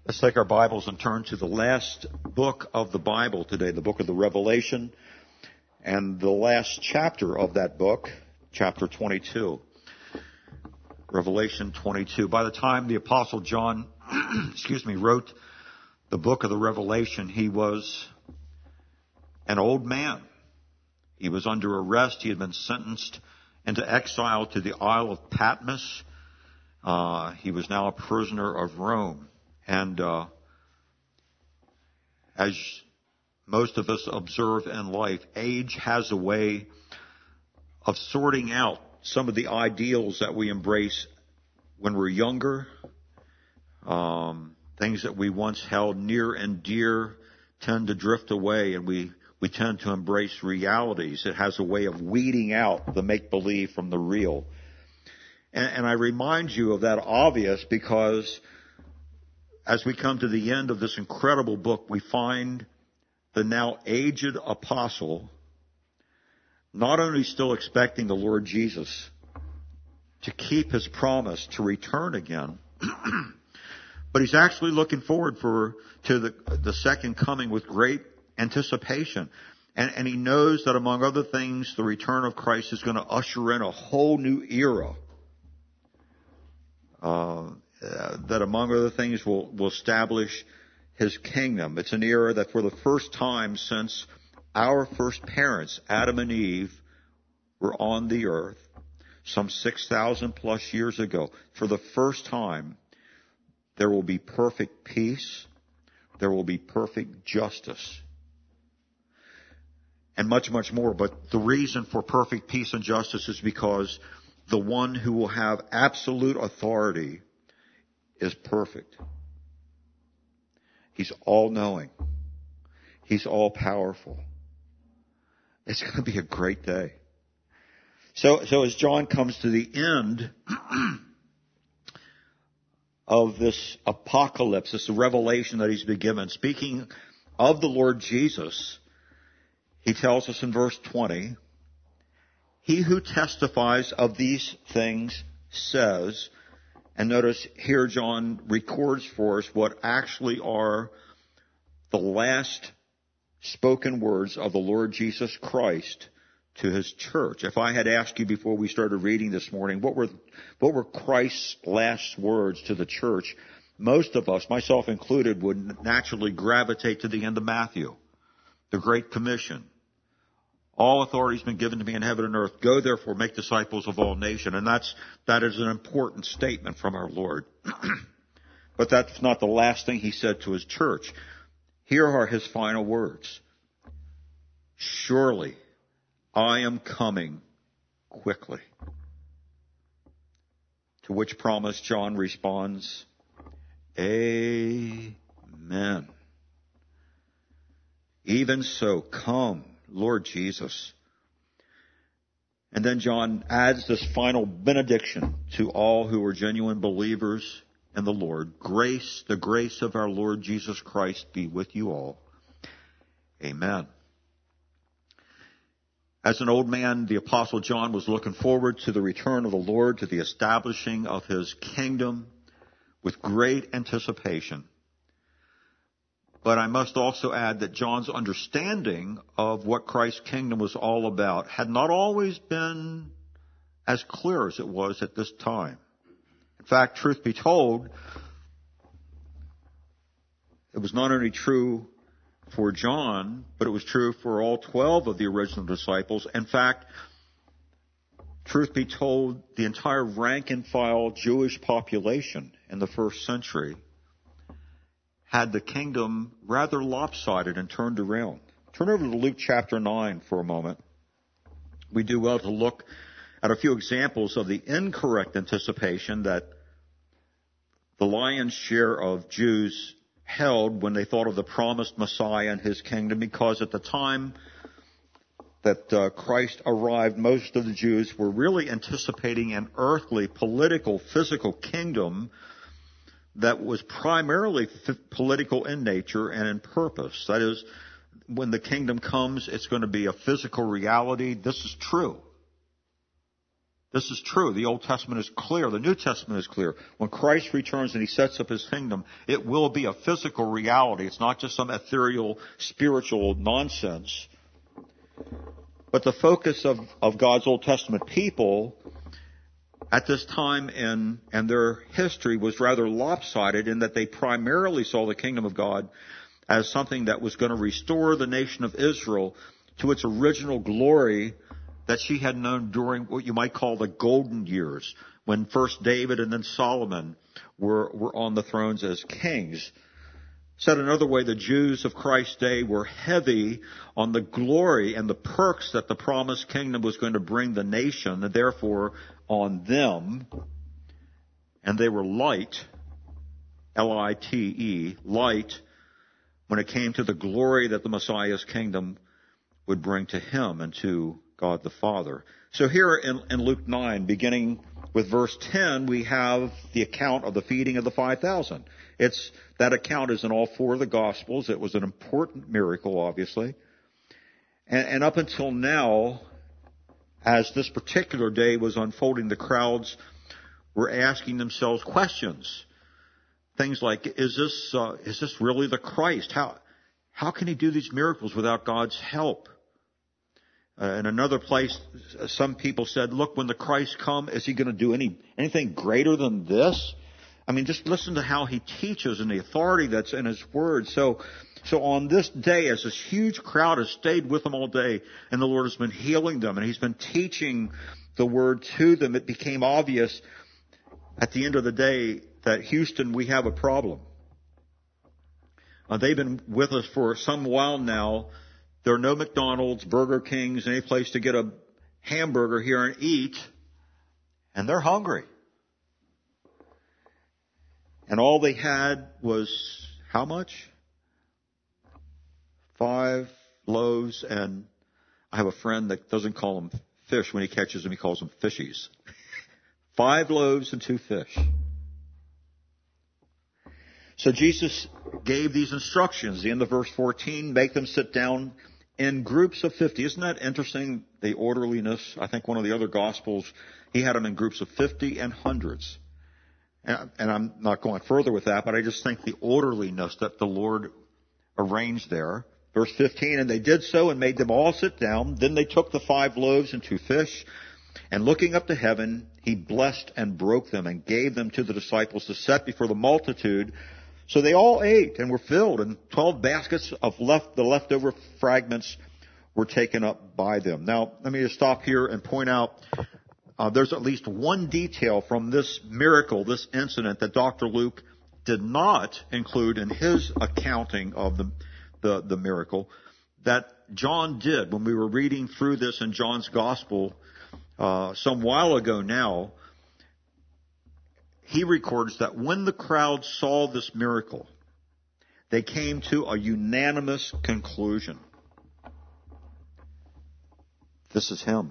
Let's take our Bibles and turn to the last book of the Bible today, the book of the Revelation, and the last chapter of that book, chapter 22. Revelation 22. By the time the Apostle John, wrote the book of the Revelation, he was an old man. He was under arrest. He had been sentenced into exile to the Isle of Patmos. He was now a prisoner of Rome. And as most of us observe in life, age has a way of sorting out some of the ideals that we embrace when we're younger. Things that we once held near and dear tend to drift away, and we tend to embrace realities. It has a way of weeding out the make-believe from the real. And I remind you of that obvious because as we come to the end of this incredible book, we find the now aged apostle not only still expecting the Lord Jesus to keep his promise to return again, but he's actually looking forward to the second coming with great anticipation. And he knows that among other things, the return of Christ is going to usher in a whole new era. That among other things will establish his kingdom. It's an era that for the first time since our first parents, Adam and Eve, were on the earth some 6,000 plus years ago, for the first time, there will be perfect peace. There will be perfect justice. And much, much more. But the reason for perfect peace and justice is because the one who will have absolute authority is perfect. He's all-knowing. He's all-powerful. It's going to be a great day. So as John comes to the end of this apocalypse, this revelation that he's been given, speaking of the Lord Jesus, he tells us in verse 20, "He who testifies of these things says," and notice here John records for us what actually are the last spoken words of the Lord Jesus Christ to his church. If I had asked you before we started reading this morning, what were Christ's last words to the church, most of us, myself included, would naturally gravitate to the end of Matthew, the Great Commission. All authority has been given to me in heaven and earth. Go therefore, make disciples of all nations. And that is an important statement from our Lord. But that's not the last thing he said to his church. Here are his final words. "Surely I am coming quickly." To which promise John responds, "Amen. Even so, come, Lord Jesus." And then John adds this final benediction to all who are genuine believers in the Lord. "Grace, the grace of our Lord Jesus Christ be with you all. Amen." As an old man, the Apostle John was looking forward to the return of the Lord, to the establishing of his kingdom with great anticipation. But I must also add that John's understanding of what Christ's kingdom was all about had not always been as clear as it was at this time. In fact, truth be told, it was not only true for John, but it was true for all 12 of the original disciples. In fact, truth be told, the entire rank and file Jewish population in the first century had the kingdom rather lopsided and turned around. Turn over to Luke chapter 9 for a moment. We do well to look at a few examples of the incorrect anticipation that the lion's share of Jews held when they thought of the promised Messiah and his kingdom, because at the time that Christ arrived, most of the Jews were really anticipating an earthly, political, physical kingdom that was primarily political in nature and in purpose. That is, when the kingdom comes, it's going to be a physical reality. This is true. This is true. The Old Testament is clear. The New Testament is clear. When Christ returns and he sets up his kingdom, it will be a physical reality. It's not just some ethereal, spiritual nonsense. But the focus of God's Old Testament people at this time in their history was rather lopsided in that they primarily saw the kingdom of God as something that was going to restore the nation of Israel to its original glory that she had known during what you might call the golden years, when first David and then Solomon were on the thrones as kings. Said another way, the Jews of Christ's day were heavy on the glory and the perks that the promised kingdom was going to bring the nation, and therefore on them. And they were light, L-I-T-E, light, when it came to the glory that the Messiah's kingdom would bring to him and to God the Father. So here in Luke 9, beginning with verse 10, we have the account of the feeding of the 5,000. That account is in all four of the Gospels. It was an important miracle, obviously. And up until now, as this particular day was unfolding, the crowds were asking themselves questions. Things like, is this really the Christ? How can he do these miracles without God's help? In another place, some people said, look, when the Christ comes, is he going to do anything greater than this? I mean, just listen to how he teaches and the authority that's in his word. So on this day, as this huge crowd has stayed with him all day, and the Lord has been healing them, and he's been teaching the word to them, it became obvious at the end of the day that, Houston, we have a problem. They've been with us for some while now. There are no McDonald's, Burger Kings, any place to get a hamburger here and eat, and they're hungry. And all they had was how much? 5 loaves, and I have a friend that doesn't call them fish when he catches them, he calls them fishies. 5 loaves and 2 fish. So Jesus gave these instructions. The end of verse 14, make them sit down in groups of 50. Isn't that interesting, the orderliness? I think one of the other Gospels, he had them in groups of 50 and hundreds. And I'm not going further with that, but I just think the orderliness that the Lord arranged there. Verse 15, and they did so and made them all sit down. Then they took the 5 loaves and 2 fish, and looking up to heaven, he blessed and broke them and gave them to the disciples to set before the multitude. So they all ate and were filled, and 12 baskets of the leftover fragments were taken up by them. Now, let me just stop here and point out there's at least one detail from this miracle, this incident, that Dr. Luke did not include in his accounting of the miracle that John did when we were reading through this in John's Gospel some while ago now. He records that when the crowd saw this miracle, they came to a unanimous conclusion. This is him.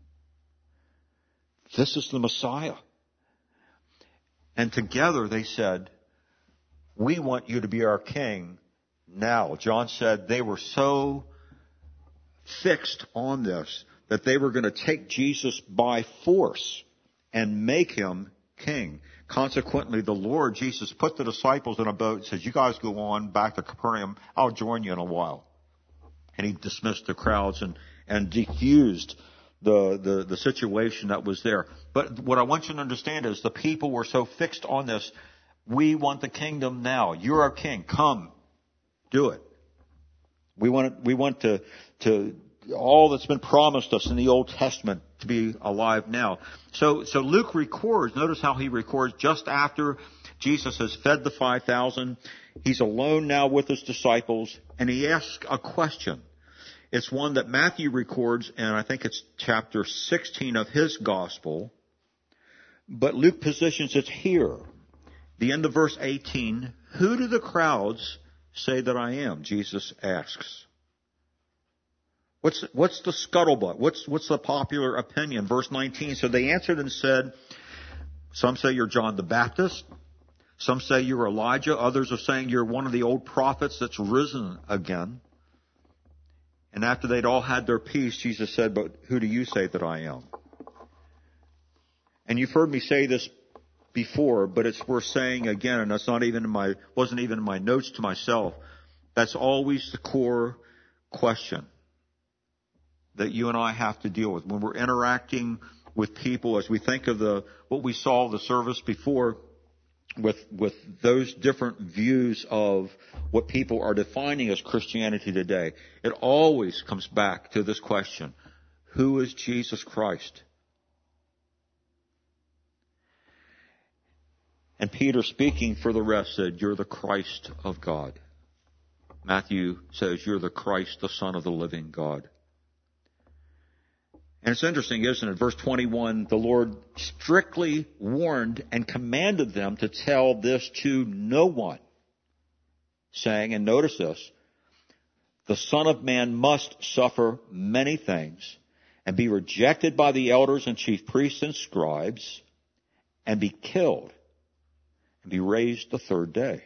This is the Messiah. And together they said, we want you to be our king now. John said they were so fixed on this that they were going to take Jesus by force and make him king. Consequently, the Lord Jesus put the disciples in a boat and says, you guys go on back to Capernaum. I'll join you in a while. And he dismissed the crowds and diffused the situation that was there. But what I want you to understand is the people were so fixed on this. We want the kingdom now. You're our king. Come. Do it. We want to all that's been promised us in the Old Testament to be alive now. So Luke records, notice how he records just after Jesus has fed the 5,000. He's alone now with his disciples, and he asks a question. It's one that Matthew records, and I think it's chapter 16 of his gospel. But Luke positions it here. The end of verse 18, who do the crowds say that I am? Jesus asks. What's the scuttlebutt? What's the popular opinion? Verse 19, so they answered and said, some say you're John the Baptist. Some say you're Elijah. Others are saying you're one of the old prophets that's risen again. And after they'd all had their peace, Jesus said, but who do you say that I am? And you've heard me say this before, but it's worth saying again, and that's wasn't even in my notes to myself. That's always the core question that you and I have to deal with when we're interacting with people, as we think of what we saw the service before with those different views of what people are defining as Christianity today. It always comes back to this question: who is Jesus Christ? And Peter, speaking for the rest, said, "You're the Christ of God." Matthew says, "You're the Christ, the Son of the living God." And it's interesting, isn't it? Verse 21, the Lord strictly warned and commanded them to tell this to no one, saying, and notice this, "The Son of Man must suffer many things and be rejected by the elders and chief priests and scribes and be killed and be raised the third day."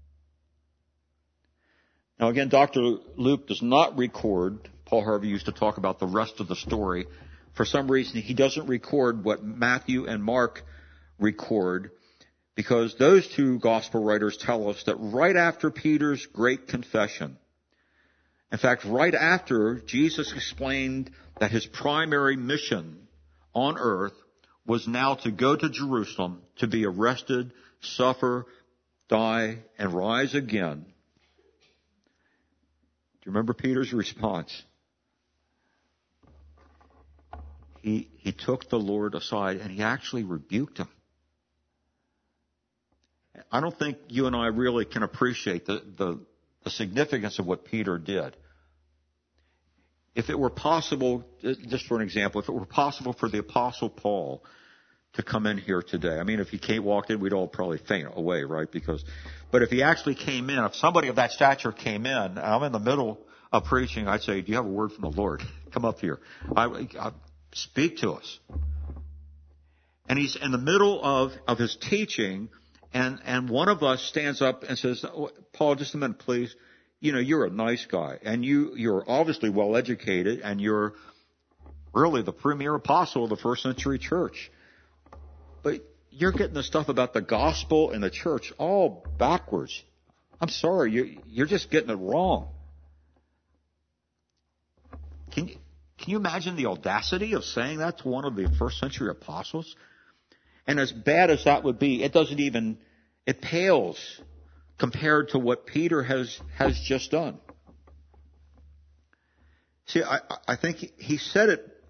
Now again, Dr. Luke does not record, Paul Harvey used to talk about the rest of the story. For some reason, he doesn't record what Matthew and Mark record, because those two gospel writers tell us that right after Peter's great confession, in fact, right after Jesus explained that his primary mission on earth was now to go to Jerusalem to be arrested, suffer, die, and rise again. Do you remember Peter's response? He took the Lord aside and he actually rebuked him. I don't think you and I really can appreciate the significance of what Peter did. If it were possible, just for an example, if it were possible for the Apostle Paul to come in here today, I mean, if he walked in, we'd all probably faint away, right? But if he actually came in, if somebody of that stature came in, and I'm in the middle of preaching, I'd say, "Do you have a word from the Lord? Come up here. Speak to us." And he's in the middle of his teaching, and one of us stands up and says, "Paul, just a minute, please. You know, you're a nice guy, and you're obviously well educated, and you're really the premier apostle of the first century church. But you're getting the stuff about the gospel and the church all backwards. I'm sorry, you're just getting it wrong." Can you imagine the audacity of saying that to one of the first century apostles? And as bad as that would be, it pales compared to what Peter has just done. See, I think he said it.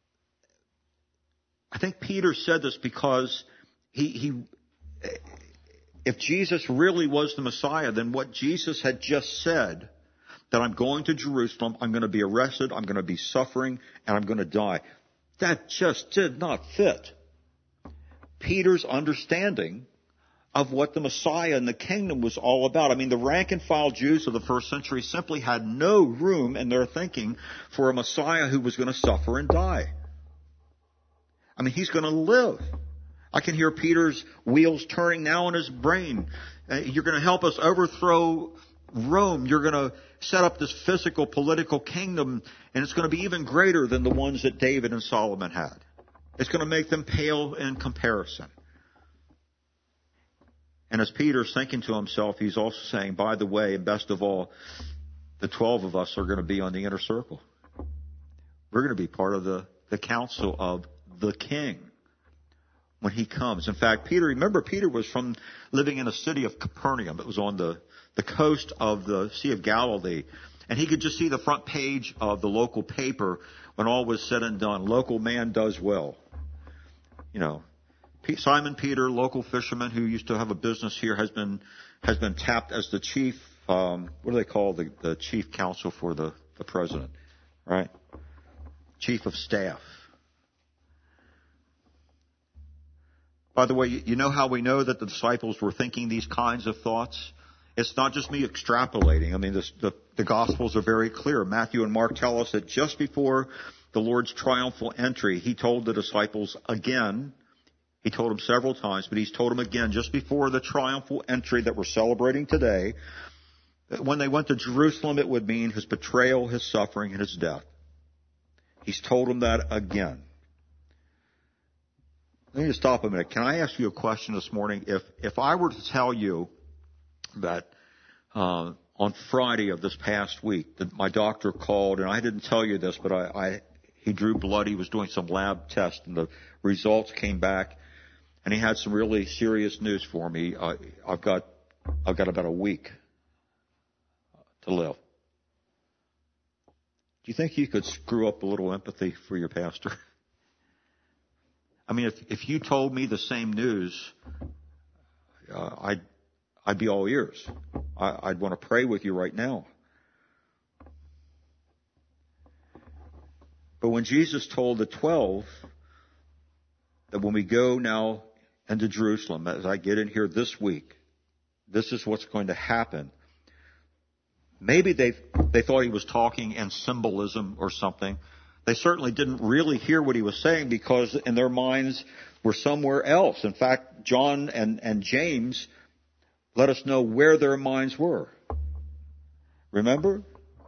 I think Peter said this because if Jesus really was the Messiah, then what Jesus had just said, that I'm going to Jerusalem, I'm going to be arrested, I'm going to be suffering, and I'm going to die, that just did not fit Peter's understanding of what the Messiah and the kingdom was all about. I mean, the rank and file Jews of the first century simply had no room in their thinking for a Messiah who was going to suffer and die. I mean, he's going to live. I can hear Peter's wheels turning now in his brain. You're going to help us overthrow Rome. You're going to set up this physical political kingdom, and it's going to be even greater than the ones that David and Solomon had. It's going to make them pale in comparison. And as Peter's thinking to himself, he's also saying, by the way, and best of all, the 12 of us are going to be on the inner circle. We're going to be part of the council of the king when he comes. In fact, Peter was living in a city of Capernaum. It was on the coast of the Sea of Galilee. And he could just see the front page of the local paper when all was said and done. Local man does well. You know, Simon Peter, local fisherman who used to have a business here, has been tapped as the chief, what do they call the chief counsel for the president, right? Chief of staff. By the way, you know how we know that the disciples were thinking these kinds of thoughts? It's not just me extrapolating. I mean, the Gospels are very clear. Matthew and Mark tell us that just before the Lord's triumphal entry, he told the disciples again, he told them several times, but he's told them again just before the triumphal entry that we're celebrating today, that when they went to Jerusalem, it would mean his betrayal, his suffering, and his death. He's told them that again. Let me just stop a minute. Can I ask you a question this morning? If I were to tell you that on Friday of this past week that my doctor called, and I didn't tell you this, but he drew blood. He was doing some lab tests, and the results came back, and he had some really serious news for me. I've got about a week to live. Do you think you could screw up a little empathy for your pastor? I mean, if you told me the same news, I'd be all ears. I'd want to pray with you right now. But when Jesus told the 12 that when we go now into Jerusalem, as I get in here this week, this is what's going to happen. Maybe they thought he was talking in symbolism or something. They certainly didn't really hear what he was saying because in their minds were somewhere else. In fact, John and James let us know where their minds were. Remember?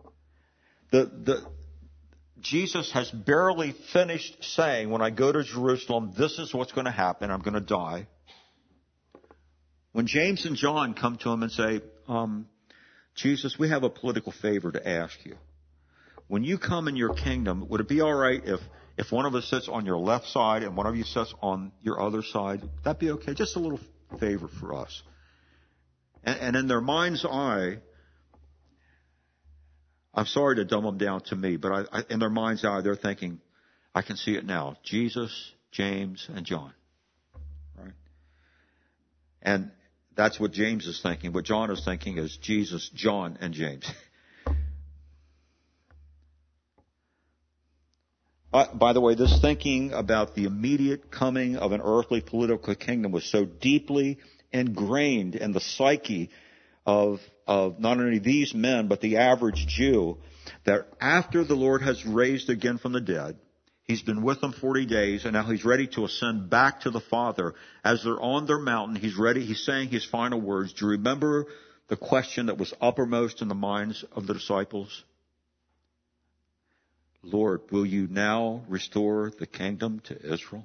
Jesus has barely finished saying, when I go to Jerusalem, this is what's going to happen. I'm going to die. When James and John come to him and say, Jesus, we have a political favor to ask you. When you come in your kingdom, would it be all right if one of us sits on your left side and one of you sits on your other side? Would that be okay? Just a little favor for us. And in their mind's eye, I'm sorry to dumb them down to me, but in their mind's eye, they're thinking, I can see it now. Jesus, James, and John. Right? And that's what James is thinking. What John is thinking is Jesus, John, and James. By the way, this thinking about the immediate coming of an earthly political kingdom was so deeply ingrained in the psyche of not only these men, but the average Jew, that after the Lord has raised again from the dead, he's been with them 40 days, and now he's ready to ascend back to the Father. As they're on their mountain, he's saying his final words. Do you remember the question that was uppermost in the minds of the disciples? Lord, will you now restore the kingdom to Israel?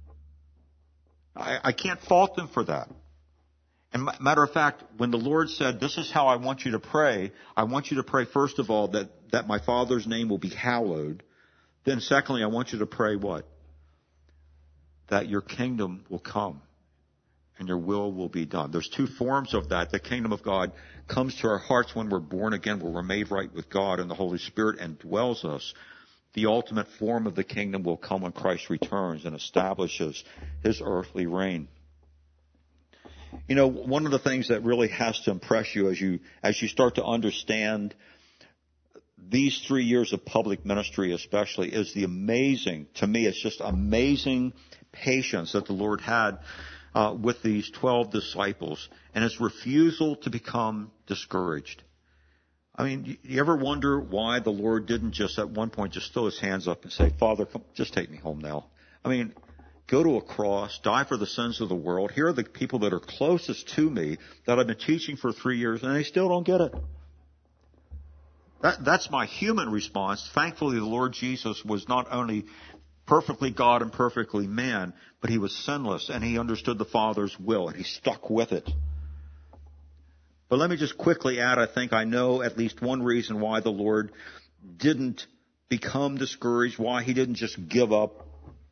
I can't fault them for that. And matter of fact, when the Lord said, this is how I want you to pray, I want you to pray, first of all, that my Father's name will be hallowed. Then secondly, I want you to pray what? That your kingdom will come and your will be done. There's two forms of that. The kingdom of God comes to our hearts when we're born again, when we're made right with God and the Holy Spirit and dwells us. The ultimate form of the kingdom will come when Christ returns and establishes his earthly reign. You know, one of the things that really has to impress you as you start to understand these 3 years of public ministry especially is the amazing, to me it's just amazing patience that the Lord had with these 12 disciples and his refusal to become discouraged. I mean, do you ever wonder why the Lord didn't just at one point just throw his hands up and say, Father, come, just take me home now? I mean, go to a cross, die for the sins of the world. Here are the people that are closest to me that I've been teaching for 3 years, and they still don't get it. That's my human response. Thankfully, the Lord Jesus was not only perfectly God and perfectly man, but he was sinless, and he understood the Father's will, and he stuck with it. But let me just quickly add, I know at least one reason why the Lord didn't become discouraged, why he didn't just give up.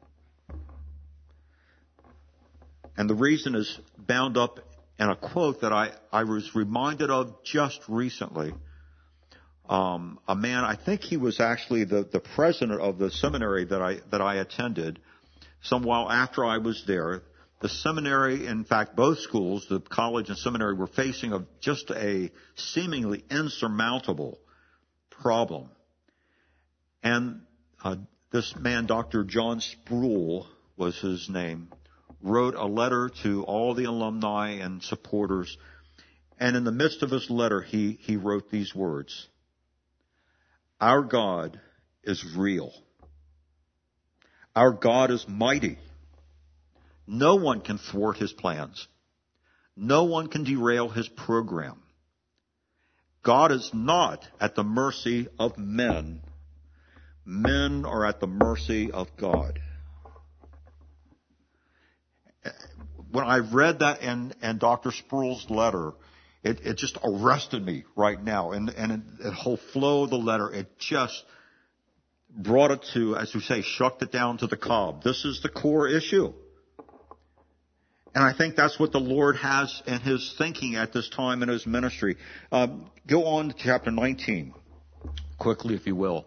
And the reason is bound up in a quote that I was reminded of just recently. A man, I think he was actually the president of the seminary that I attended. Some while after I was there, the seminary, in fact, both schools, the college and seminary, were facing just a seemingly insurmountable problem. And this man, Dr. John Sproul was his name, wrote a letter to all the alumni and supporters. And in the midst of his letter, he wrote these words: Our God is real. Our God is mighty. No one can thwart his plans. No one can derail his program. God is not at the mercy of men. Men are at the mercy of God. when I read that and Dr. Sproul's letter, it just arrested me right now. And the whole flow of the letter, it just brought it to, as we say, shucked it down to the cob. This is the core issue. And I think that's what the Lord has in His thinking at this time in His ministry. Go on to chapter 19, quickly, if you will.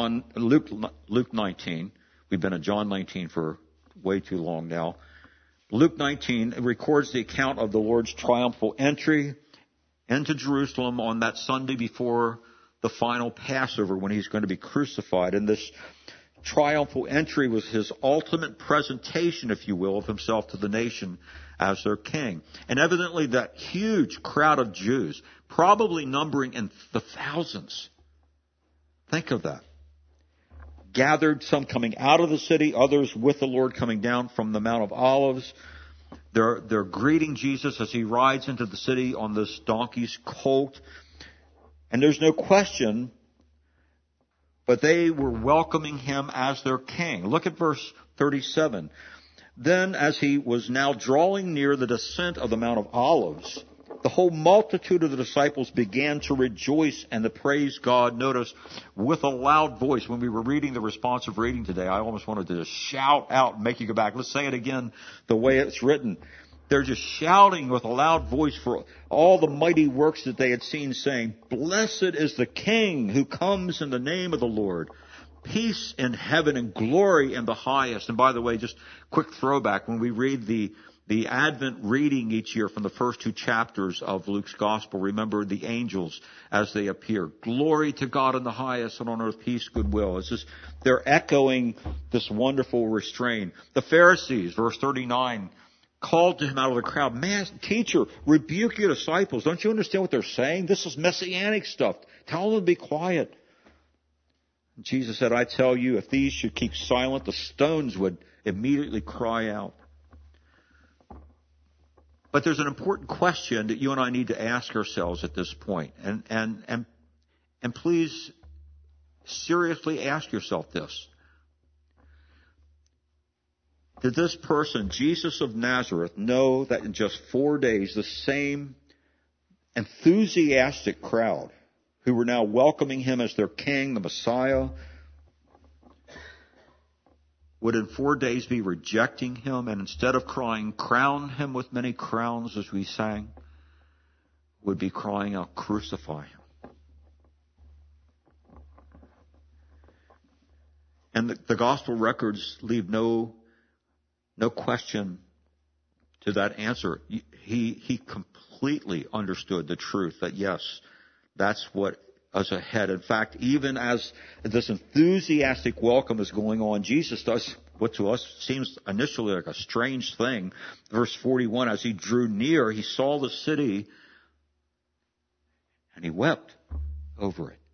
Luke 19. We've been in John 19 for way too long now. Luke 19 records the account of the Lord's triumphal entry into Jerusalem on that Sunday before the final Passover when He's going to be crucified. And this triumphal entry was His ultimate presentation, if you will, of Himself to the nation as their king. And evidently that huge crowd of Jews, probably numbering in the thousands, think of that, gathered, some coming out of the city, others with the Lord coming down from the Mount of Olives. They're greeting Jesus as He rides into the city on this donkey's colt. And there's no question, but they were welcoming Him as their king. Look at verse 37. Then, as He was now drawing near the descent of the Mount of Olives, the whole multitude of the disciples began to rejoice and to praise God, notice, with a loud voice. When we were reading the responsive reading today, I almost wanted to just shout out and make you go back. Let's say it again the way it's written. They're just shouting with a loud voice for all the mighty works that they had seen, saying, "Blessed is the King who comes in the name of the Lord. Peace in heaven and glory in the highest." And by the way, just quick throwback, when we read the Advent reading each year from the first two chapters of Luke's Gospel, remember the angels as they appear. Glory to God in the highest, and on earth peace, goodwill. It's just, they're echoing this wonderful refrain. The Pharisees, verse 39, called to Him out of the crowd, "Man, teacher, rebuke your disciples. Don't you understand what they're saying? This is messianic stuff. Tell them to be quiet." And Jesus said, "I tell you, if these should keep silent, the stones would immediately cry out." But there's an important question that you and I need to ask ourselves at this point. And please seriously ask yourself this. Did this person, Jesus of Nazareth, know that in just 4 days the same enthusiastic crowd who were now welcoming Him as their king, the Messiah, would in 4 days be rejecting Him, and instead of crying, "Crown Him with many crowns," as we sang, would be crying out, "Crucify Him"? And the gospel records leave no question to that answer. He completely understood the truth that yes, that's what is ahead. In fact, even as this enthusiastic welcome is going on, Jesus does what to us seems initially like a strange thing. Verse 41, as He drew near, He saw the city and He wept over it.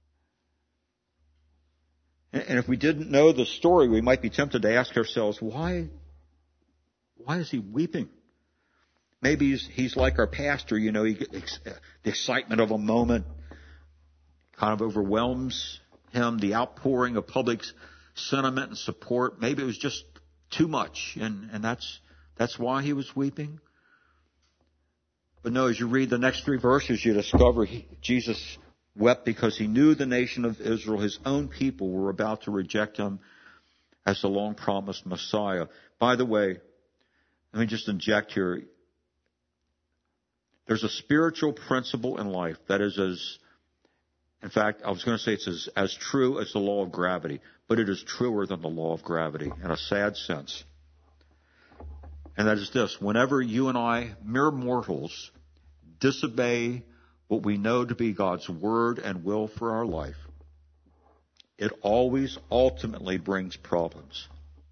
And if we didn't know the story, we might be tempted to ask ourselves, why is He weeping? Maybe he's like our pastor, he gets the excitement of a moment kind of overwhelms him, the outpouring of public sentiment and support. Maybe it was just too much, and that's why He was weeping. But no, as you read the next 3 verses, you discover Jesus wept because He knew the nation of Israel, His own people, were about to reject Him as the long-promised Messiah. By the way, let me just inject here. There's a spiritual principle in life that is in fact, I was going to say it's as true as the law of gravity, but it is truer than the law of gravity in a sad sense. And that is this: whenever you and I, mere mortals, disobey what we know to be God's word and will for our life, it always ultimately brings problems.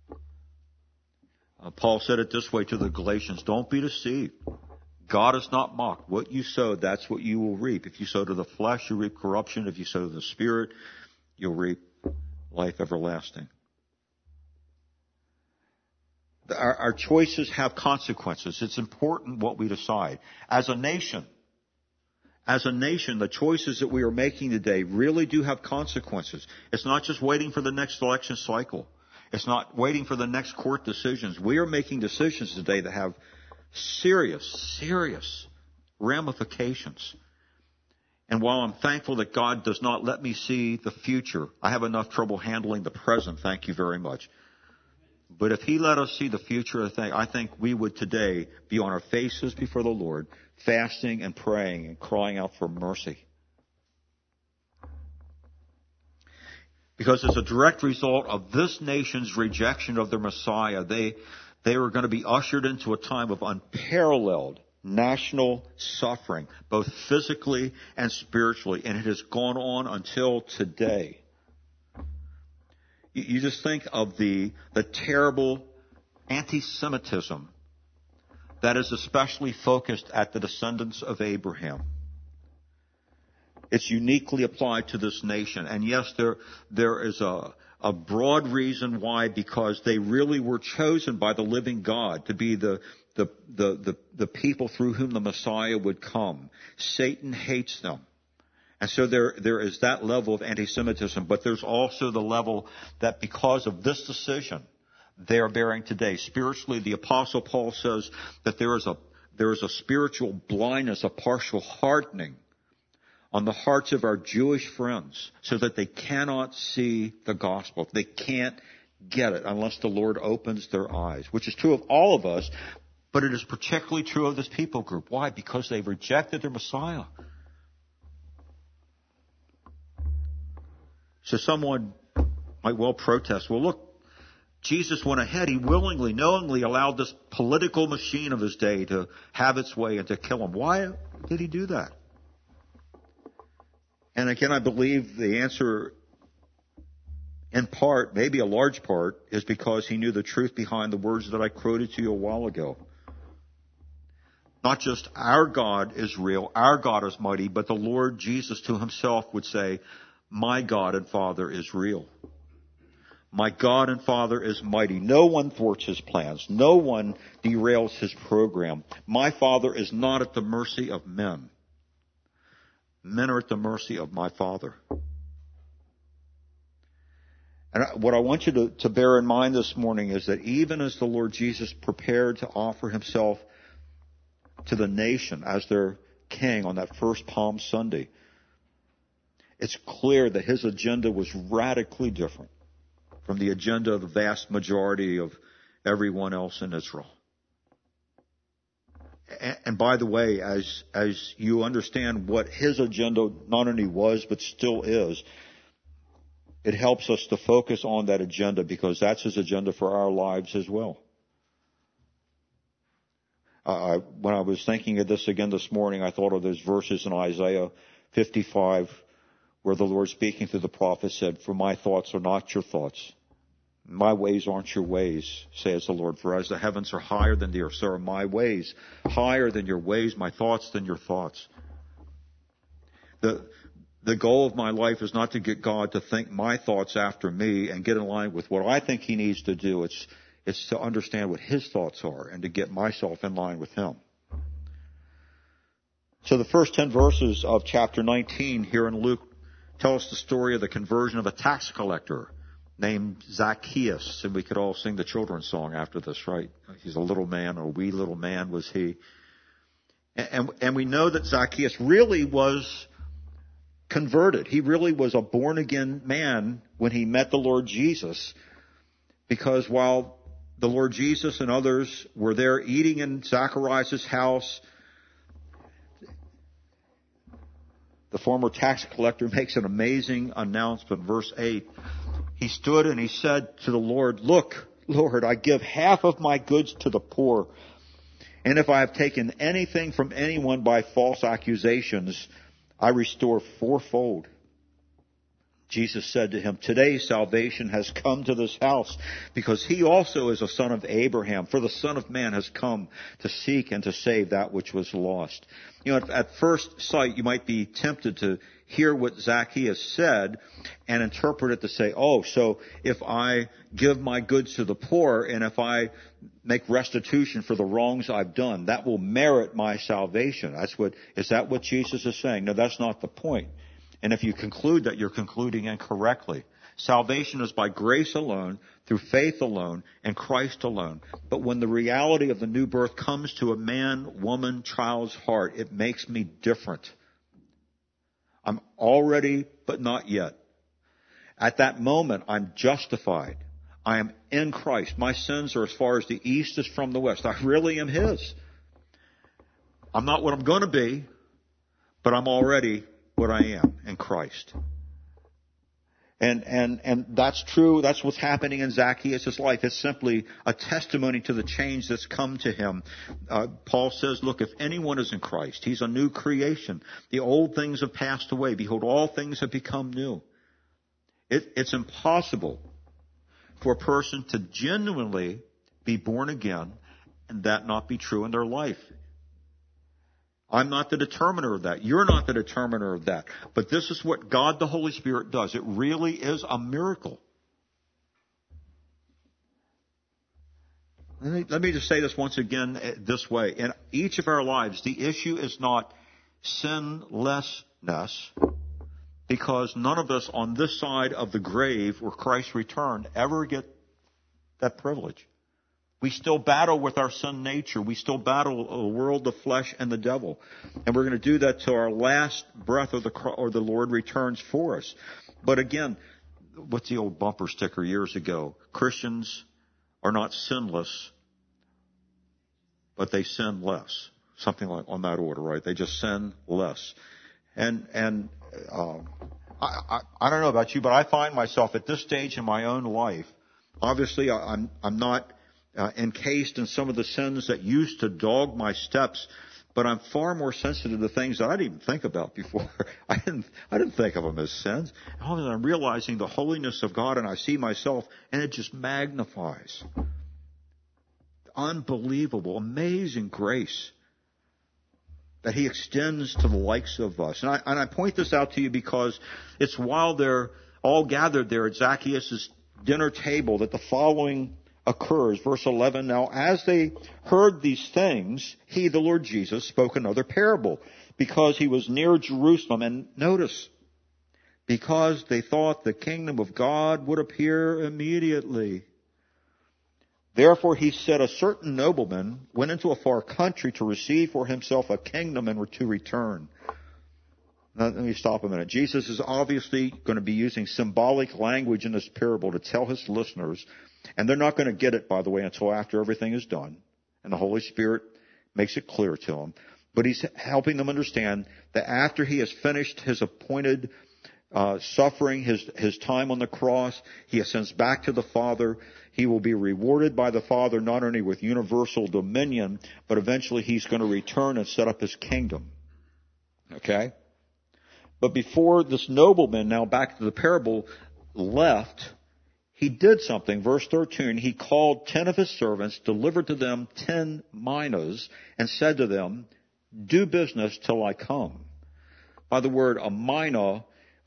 Paul said it this way to the Galatians: "Don't be deceived. God is not mocked. What you sow, that's what you will reap. If you sow to the flesh, you reap corruption. If you sow to the Spirit, you'll reap life everlasting." Our choices have consequences. It's important what we decide. As a nation, the choices that we are making today really do have consequences. It's not just waiting for the next election cycle. It's not waiting for the next court decisions. We are making decisions today that have serious ramifications. And while I'm thankful that God does not let me see the future, I have enough trouble handling the present, thank you very much. But if He let us see the future, I think we would today be on our faces before the Lord, fasting and praying and crying out for mercy. Because as a direct result of this nation's rejection of their Messiah, they were going to be ushered into a time of unparalleled national suffering, both physically and spiritually, and it has gone on until today. You just think of the terrible anti-Semitism that is especially focused at the descendants of Abraham. It's uniquely applied to this nation. And yes, there is a broad reason why, because they really were chosen by the living God to be the people through whom the Messiah would come. Satan hates them. And so there is that level of anti-Semitism, but there's also the level that because of this decision they are bearing today. Spiritually, the Apostle Paul says that there is a spiritual blindness, a partial hardening on the hearts of our Jewish friends so that they cannot see the gospel. They can't get it unless the Lord opens their eyes, which is true of all of us, but it is particularly true of this people group. Why? Because they've rejected their Messiah. So someone might well protest, well, look, Jesus went ahead. He willingly, knowingly allowed this political machine of his day to have its way and to kill him. Why did he do that? And again, I believe the answer, in part, maybe a large part, is because he knew the truth behind the words that I quoted to you a while ago. Not just our God is real, our God is mighty, but the Lord Jesus to himself would say, my God and Father is real. My God and Father is mighty. No one thwarts his plans. No one derails his program. My Father is not at the mercy of men. Men are at the mercy of my Father. And what I want you to bear in mind this morning is that even as the Lord Jesus prepared to offer himself to the nation as their king on that first Palm Sunday, it's clear that his agenda was radically different from the agenda of the vast majority of everyone else in Israel. And by the way, as you understand what his agenda not only was, but still is, it helps us to focus on that agenda because that's his agenda for our lives as well. When I was thinking of this again this morning, I thought of those verses in Isaiah 55 where the Lord speaking through the prophet said, for my thoughts are not your thoughts. My ways aren't your ways, says the Lord. For as the heavens are higher than the earth, so are my ways higher than your ways, my thoughts than your thoughts. The goal of my life is not to get God to think my thoughts after me and get in line with what I think he needs to do. It's to understand what his thoughts are and to get myself in line with him. So the first 10 verses of chapter 19 here in Luke tell us the story of the conversion of a tax collector named Zacchaeus. And we could all sing the children's song after this, right? He's a little man, a wee little man was he. And we know that Zacchaeus really was converted. He really was a born-again man when he met the Lord Jesus. Because while the Lord Jesus and others were there eating in Zacharias' house, the former tax collector makes an amazing announcement. Verse 8, he stood and he said to the Lord, look, Lord, I give half of my goods to the poor. And if I have taken anything from anyone by false accusations, I restore fourfold. Jesus said to him, today salvation has come to this house because he also is a son of Abraham. For the Son of Man has come to seek and to save that which was lost. You know, at first sight, you might be tempted to hear what Zacchaeus said and interpret it to say, oh, so if I give my goods to the poor and if I make restitution for the wrongs I've done, that will merit my salvation. Is that what Jesus is saying? No, that's not the point. And if you conclude that, you're concluding incorrectly. Salvation is by grace alone, through faith alone, and Christ alone. But when the reality of the new birth comes to a man, woman, child's heart, it makes me different. I'm already, but not yet. At that moment, I'm justified. I am in Christ. My sins are as far as the east is from the west. I really am His. I'm not what I'm going to be, but I'm already what I am in Christ. And that's true. That's what's happening in Zacchaeus' life. It's simply a testimony to the change that's come to him. Paul says, look, if anyone is in Christ, he's a new creation. The old things have passed away. Behold, all things have become new. It's impossible for a person to genuinely be born again and that not be true in their life. I'm not the determiner of that. You're not the determiner of that. But this is what God the Holy Spirit does. It really is a miracle. Let me just say this once again this way. In each of our lives, the issue is not sinlessness, because none of us on this side of the grave where Christ returned ever get that privilege. We still battle with our sin nature. We still battle the world, the flesh, and the devil. And we're going to do that till our last breath or the Lord returns for us. But again, what's the old bumper sticker years ago? Christians are not sinless, but they sin less. Something like on that order, right? They just sin less. And I don't know about you, but I find myself at this stage in my own life, obviously I'm not encased in some of the sins that used to dog my steps, but I'm far more sensitive to things that I didn't even think about before. I didn't think of them as sins. And I'm realizing the holiness of God, and I see myself, and it just magnifies. Unbelievable, amazing grace that He extends to the likes of us. And I point this out to you because it's while they're all gathered there at Zacchaeus' dinner table that the following occurs. Verse 11, now as they heard these things, He, the Lord Jesus, spoke another parable because He was near Jerusalem. And notice, because they thought the kingdom of God would appear immediately. Therefore He said, a certain nobleman went into a far country to receive for himself a kingdom and to return. Now, let me stop a minute. Jesus is obviously going to be using symbolic language in this parable to tell His listeners, and they're not going to get it, by the way, until after everything is done, and the Holy Spirit makes it clear to them. But He's helping them understand that after He has finished His appointed suffering, his time on the cross, He ascends back to the Father. He will be rewarded by the Father not only with universal dominion, but eventually He's going to return and set up His kingdom. Okay? But before this nobleman, now back to the parable, left, he did something. Verse 13, he called 10 of his servants, delivered to them 10 minas, and said to them, do business till I come. By the word, a mina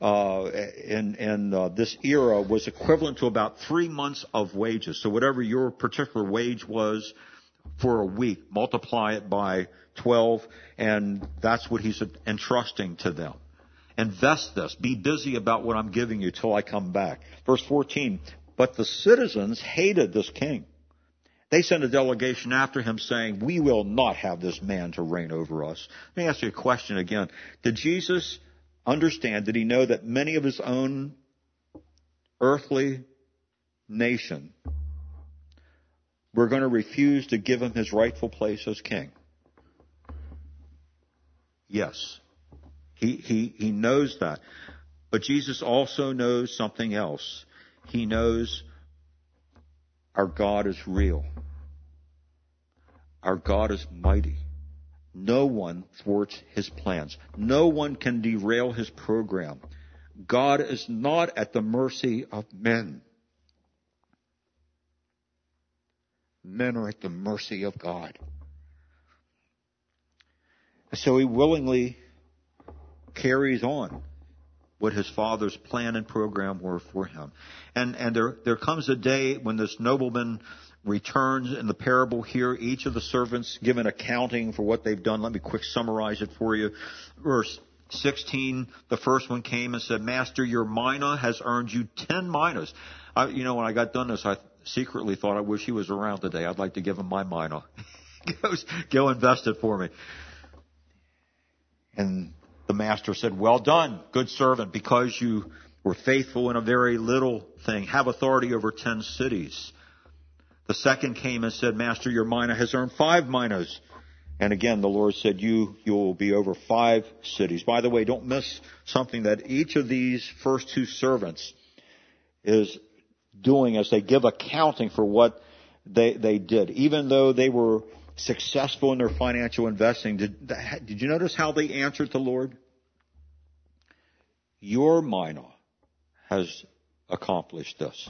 in this era was equivalent to about 3 months of wages. So whatever your particular wage was for a week, multiply it by 12, and that's what He's entrusting to them. Invest this. Be busy about what I'm giving you till I come back. Verse 14, but the citizens hated this king. They sent a delegation after him saying, we will not have this man to reign over us. Let me ask you a question again. Did Jesus understand, did He know that many of His own earthly nation were going to refuse to give Him His rightful place as king? Yes. He knows that. But Jesus also knows something else. He knows our God is real. Our God is mighty. No one thwarts His plans. No one can derail His program. God is not at the mercy of men. Men are at the mercy of God. So He willingly carries on what His Father's plan and program were for Him. And there comes a day when this nobleman returns in the parable here. Each of the servants give an accounting for what they've done. Let me quick summarize it for you. Verse 16, the first one came and said, Master, your mina has earned you 10 minas. When I got done this, I secretly thought, I wish he was around today. I'd like to give him my mina. Go invest it for me. And the master said, well done, good servant, because you were faithful in a very little thing. Have authority over 10 cities. The second came and said, Master, your mina has earned 5 minas. And again, the Lord said, you will be over 5 cities. By the way, don't miss something that each of these first 2 servants is doing as they give accounting for what they did. Even though they were successful in their financial investing, did you notice how they answered the Lord? Your mina has accomplished this.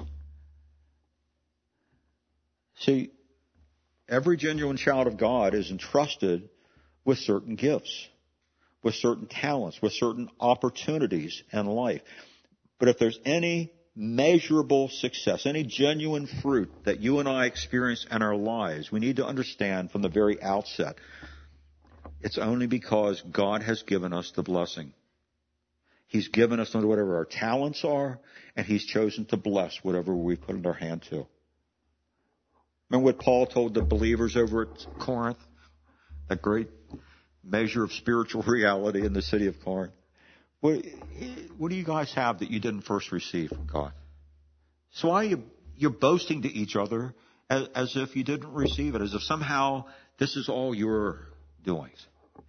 See, every genuine child of God is entrusted with certain gifts, with certain talents, with certain opportunities in life. But if there's any measurable success, any genuine fruit that you and I experience in our lives, we need to understand from the very outset, it's only because God has given us the blessing. He's given us whatever our talents are, and He's chosen to bless whatever we put in our hand to. Remember what Paul told the believers over at Corinth? That great measure of spiritual reality in the city of Corinth. What do you guys have that you didn't first receive from God? So why you're boasting to each other as if you didn't receive it, as if somehow this is all your doings?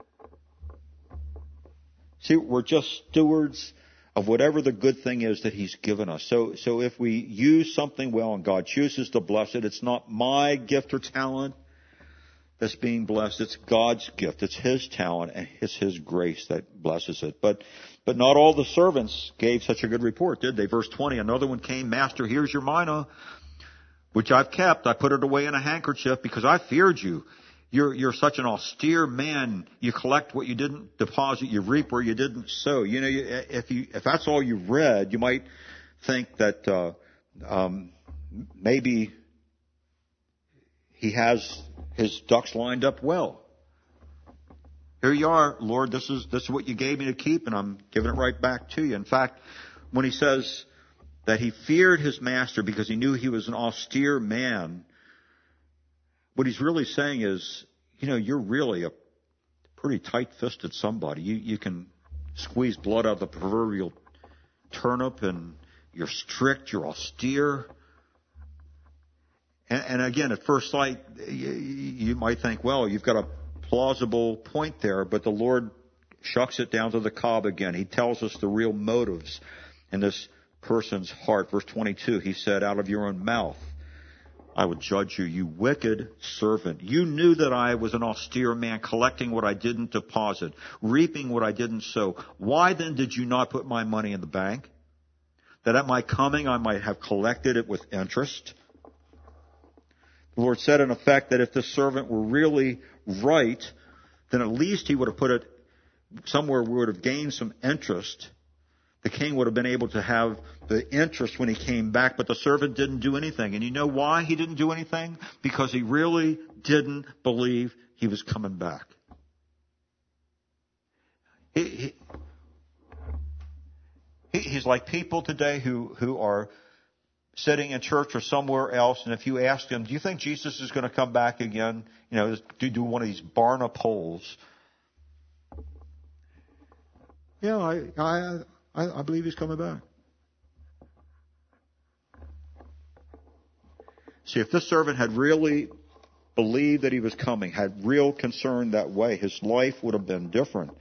See, we're just stewards of whatever the good thing is that He's given us. So if we use something well and God chooses to bless it, it's not my gift or talent that's being blessed. It's God's gift. It's His talent and it's His grace that blesses it. But not all the servants gave such a good report, did they? Verse 20, another one came, Master, here's your mina, which I've kept. I put it away in a handkerchief because I feared you. You're such an austere man. You collect what you didn't deposit. You reap where you didn't sow. If that's all you read, you might think that maybe he has his ducks lined up well. Here you are, Lord. This is what you gave me to keep, and I'm giving it right back to you. In fact, when he says that he feared his master because he knew he was an austere man, what he's really saying is, you're really a pretty tight-fisted somebody. You can squeeze blood out of the proverbial turnip, and you're strict, you're austere. And again, at first sight, you might think, well, you've got a plausible point there, but the Lord shucks it down to the cob again. He tells us the real motives in this person's heart. Verse 22, he said, out of your own mouth I would judge you, you wicked servant. You knew that I was an austere man, collecting what I didn't deposit, reaping what I didn't sow. Why then did you not put my money in the bank, that at my coming I might have collected it with interest? The Lord said, in effect, that if this servant were really right, then at least he would have put it somewhere where it would have gained some interest. The king would have been able to have the interest when he came back, but the servant didn't do anything. And you know why he didn't do anything? Because he really didn't believe he was coming back. He's like people today who are sitting in church or somewhere else, and if you ask them, do you think Jesus is going to come back again? Do one of these Barna polls. Yeah, I believe He's coming back. See, if this servant had really believed that He was coming, had real concern that way, his life would have been different.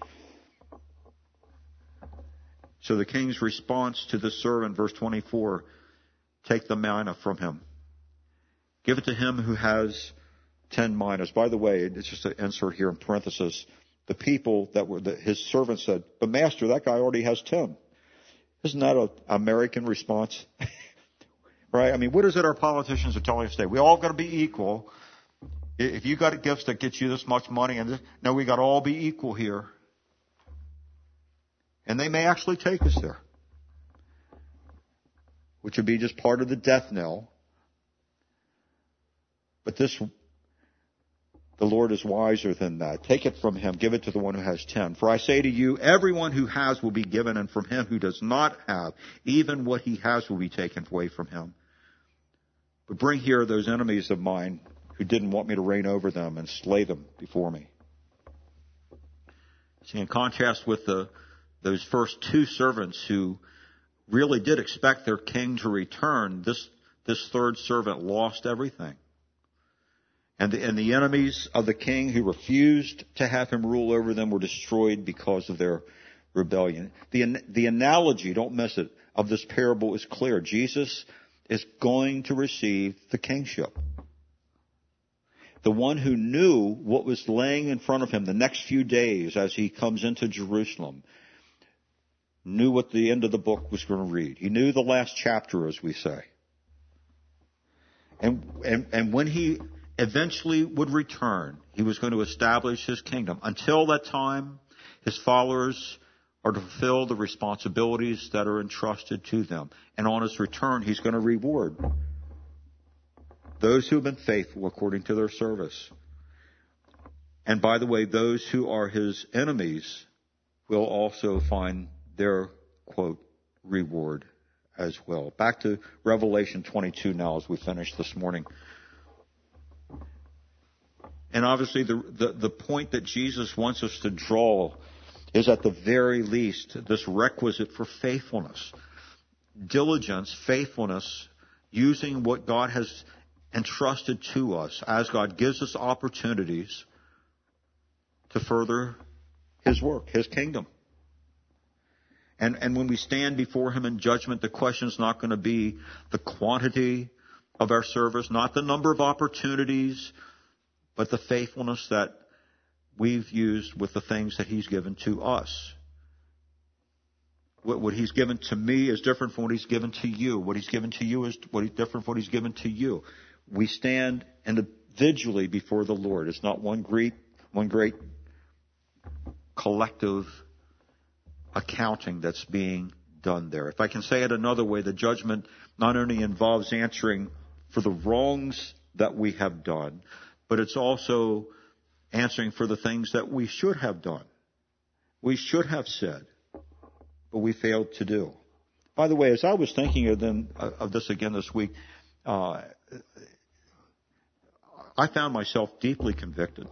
So the king's response to this servant, verse 24, take the mina from him. Give it to him who has 10 minas. By the way, it's just an insert here in parenthesis. The people that were his servants said, but master, that guy already has 10. Isn't that an American response? Right? I mean, what is it our politicians are telling us today? We all got to be equal. If you got gifts that get you this much money, no, we got to all be equal here. And they may actually take us there, which would be just part of the death knell. But this The Lord is wiser than that. Take it from him. Give it to the one who has 10. For I say to you, everyone who has will be given, and from him who does not have, even what he has will be taken away from him. But bring here those enemies of mine who didn't want me to reign over them and slay them before me. See, in contrast with those first two servants who really did expect their king to return, this third servant lost everything. And the enemies of the king who refused to have him rule over them were destroyed because of their rebellion. The analogy, don't miss it, of this parable is clear. Jesus is going to receive the kingship. The one who knew what was laying in front of him the next few days as he comes into Jerusalem knew what the end of the book was going to read. He knew the last chapter, as we say. And when he eventually would return, he was going to establish his kingdom. Until that time, his followers are to fulfill the responsibilities that are entrusted to them. And on his return, he's going to reward those who have been faithful according to their service. And by the way, those who are his enemies will also find their, quote, reward as well. Back to Revelation 22 now as we finish this morning. And obviously the point that Jesus wants us to draw is at the very least this requisite for faithfulness. Diligence, faithfulness, using what God has entrusted to us as God gives us opportunities to further his work, his kingdom. And when we stand before him in judgment, the question is not going to be the quantity of our service, not the number of opportunities, but the faithfulness that we've used with the things that he's given to us. What he's given to me is different from what he's given to you. What he's given to you is different from what he's given to you. We stand individually before the Lord. It's not one great collective accounting that's being done there. If I can say it another way, the judgment not only involves answering for the wrongs that we have done, but it's also answering for the things that we should have done. We should have said, but we failed to do. By the way, as I was thinking of this again this week, I found myself deeply convicted.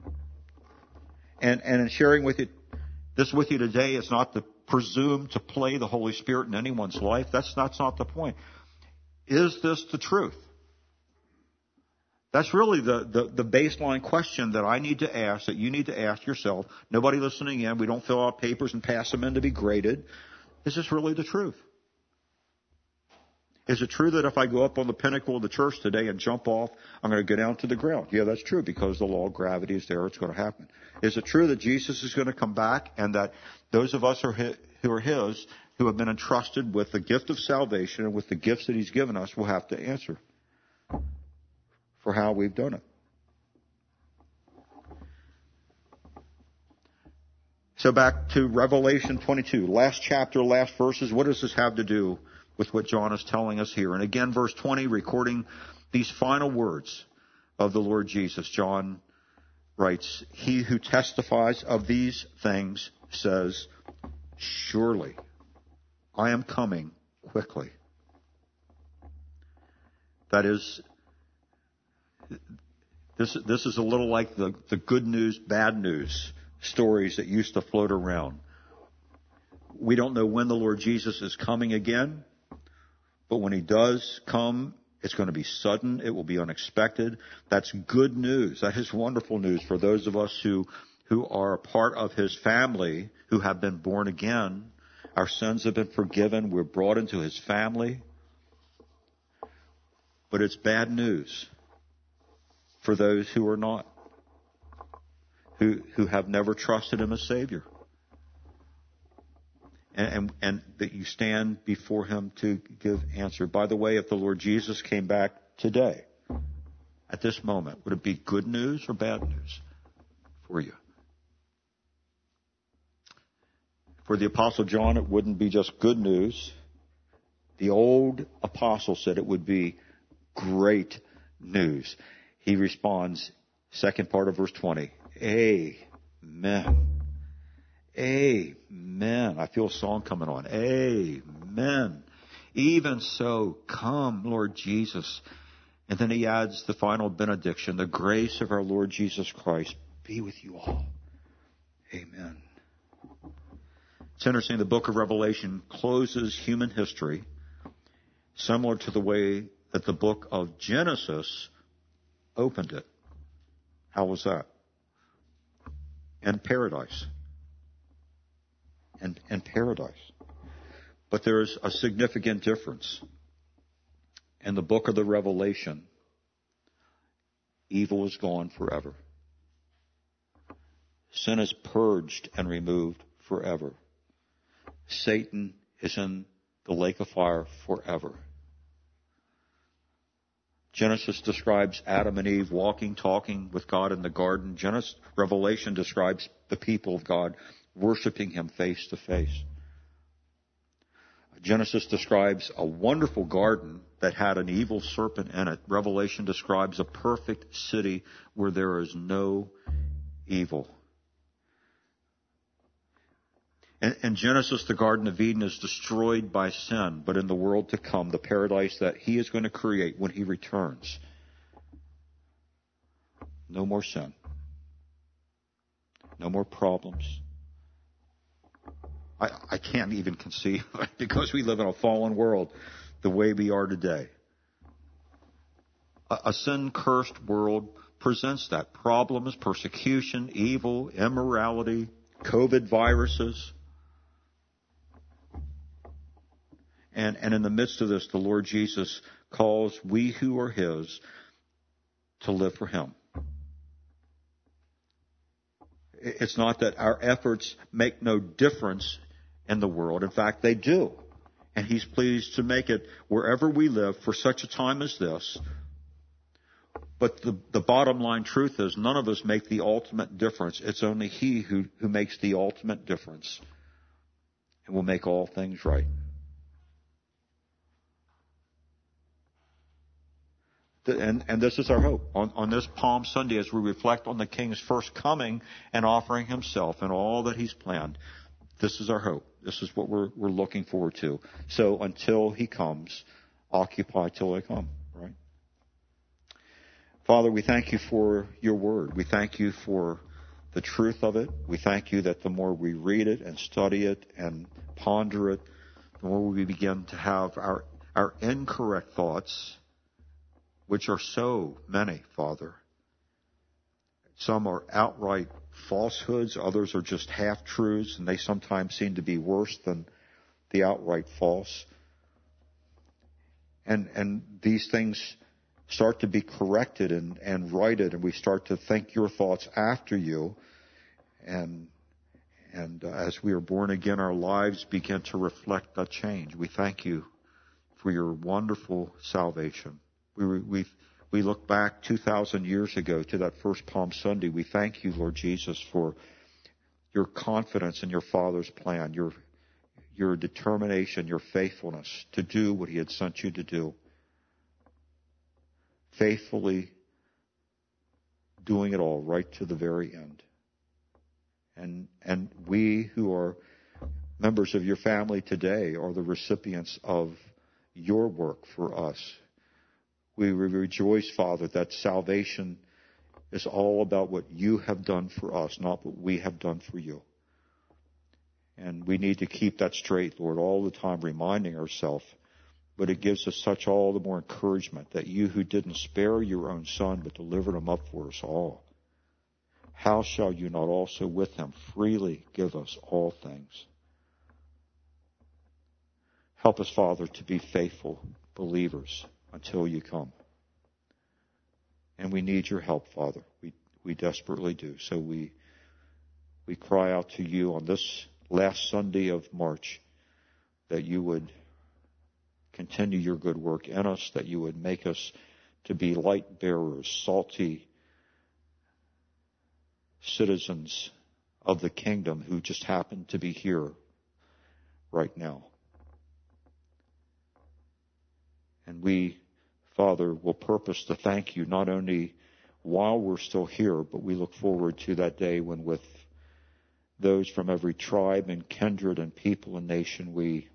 And in sharing this with you today is not to presume to play the Holy Spirit in anyone's life. That's not the point. Is this the truth? That's really the baseline question that I need to ask, that you need to ask yourself. Nobody listening in. We don't fill out papers and pass them in to be graded. Is this really the truth? Is it true that if I go up on the pinnacle of the church today and jump off, I'm going to go down to the ground? Yeah, that's true, because the law of gravity is there. It's going to happen. Is it true that Jesus is going to come back and that those of us who are his, who have been entrusted with the gift of salvation and with the gifts that he's given us, will have to answer for how we've done it? So back to Revelation 22, last chapter, last verses. What does this have to do with what John is telling us here? And again, verse 20, recording these final words of the Lord Jesus. John writes, "He who testifies of these things says, surely I am coming quickly." That is, this is a little like the good news, bad news stories that used to float around. We don't know when the Lord Jesus is coming again, but when he does come, it's going to be sudden. It will be unexpected. That's good news. That is wonderful news for those of us who are a part of his family, who have been born again. Our sins have been forgiven. We're brought into his family. But it's bad news for those who are not, who have never trusted him as Savior. And that you stand before him to give answer. By the way, if the Lord Jesus came back today, at this moment, would it be good news or bad news for you? For the Apostle John, it wouldn't be just good news. The old apostle said it would be great news. He responds, Second part of verse 20. Amen. Amen. I feel a song coming on. Amen. Even so, come, Lord Jesus. And then he adds the final benediction. The grace of our Lord Jesus Christ be with you all. Amen. It's interesting. The book of Revelation closes human history similar to the way that the book of Genesis opened it. How was that? In paradise. In paradise. But there's a significant difference. In the book of the Revelation, evil is gone forever. Sin is purged and removed forever. Satan is in the lake of fire forever. Genesis describes Adam and Eve walking, talking with God in the garden. Revelation describes the people of God worshiping Him face to face. Genesis describes a wonderful garden that had an evil serpent in it. Revelation describes a perfect city where there is no evil. In Genesis, the Garden of Eden is destroyed by sin, but in the world to come, the paradise that He is going to create when He returns, no more sin, no more problems. I can't even conceive, because we live in a fallen world, the way we are today. A sin-cursed world presents that. Problems, persecution, evil, immorality, COVID viruses. And in the midst of this, the Lord Jesus calls we who are His to live for Him. It's not that our efforts make no difference in the world. In fact, they do. And He's pleased to make it wherever we live for such a time as this. But the bottom line truth is none of us make the ultimate difference. It's only He who makes the ultimate difference and will make all things right. And this is our hope. On this Palm Sunday, as we reflect on the King's first coming and offering Himself and all that He's planned, this is our hope. This is what we're looking forward to. So until He comes, occupy till I come, right? Father, we thank You for Your Word. We thank You for the truth of it. We thank You that the more we read it and study it and ponder it, the more we begin to have our incorrect thoughts, which are so many, Father. Some are outright falsehoods, others are just half-truths, and they sometimes seem to be worse than the outright false. And these things start to be corrected and righted, and we start to think Your thoughts after You. And as we are born again, our lives begin to reflect that change. We thank You for Your wonderful salvation. We look back 2,000 years ago to that first Palm Sunday. We thank You, Lord Jesus, for Your confidence in Your Father's plan, Your determination, Your faithfulness to do what He had sent You to do. Faithfully doing it all right to the very end. And we who are members of Your family today are the recipients of Your work for us. We rejoice, Father, that salvation is all about what You have done for us, not what we have done for You. And we need to keep that straight, Lord, all the time, reminding ourselves. But it gives us such all the more encouragement that You who didn't spare Your own Son but delivered Him up for us all, how shall You not also with Him freely give us all things? Help us, Father, to be faithful believers until You come. And we need Your help, Father. We desperately do. So we cry out to You on this last Sunday of March that You would continue Your good work in us, that You would make us to be light bearers, salty citizens of the kingdom who just happen to be here right now. And we, Father, will purpose to thank You not only while we're still here, but we look forward to that day when with those from every tribe and kindred and people and nation we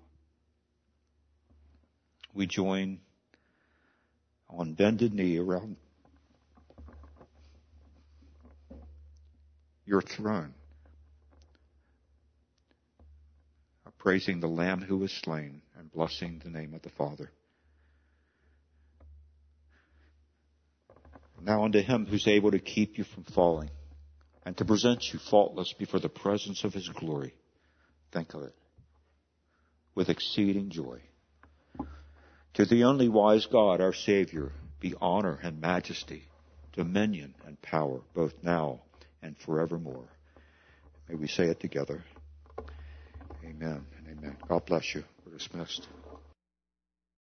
join on bended knee around your throne, praising the Lamb who was slain and blessing the name of the Father. Now unto him who's able to keep you from falling and to present you faultless before the presence of his glory. Think of it. With exceeding joy. To the only wise God, our Savior, be honor and majesty, dominion and power, both now and forevermore. May we say it together. Amen and amen. God bless you. We're dismissed.